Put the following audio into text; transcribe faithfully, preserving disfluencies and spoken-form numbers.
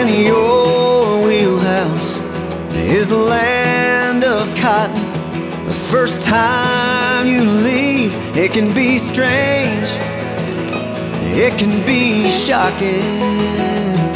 in your wheelhouse is the land of cotton. The first time you leave, it can be strange, it can be shocking.